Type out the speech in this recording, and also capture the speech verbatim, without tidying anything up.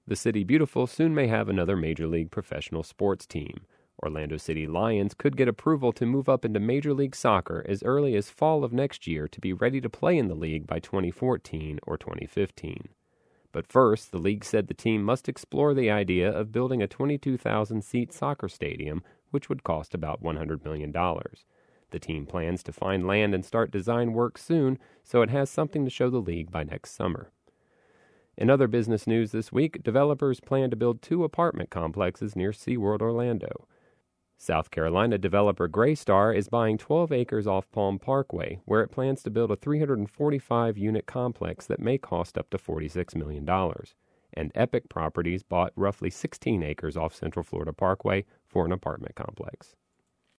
The City Beautiful soon may have another Major League professional sports team. Orlando City Lions could get approval to move up into Major League Soccer as early as fall of next year to be ready to play in the league by twenty fourteen or twenty fifteen. But first, the league said the team must explore the idea of building a twenty-two thousand seat soccer stadium, which would cost about one hundred million dollars. The team plans to find land and start design work soon, so it has something to show the league by next summer. In other business news this week, developers plan to build two apartment complexes near SeaWorld Orlando. South Carolina developer Greystar is buying twelve acres off Palm Parkway, where it plans to build a three hundred forty-five unit complex that may cost up to forty-six million dollars. And Epic Properties bought roughly sixteen acres off Central Florida Parkway for an apartment complex.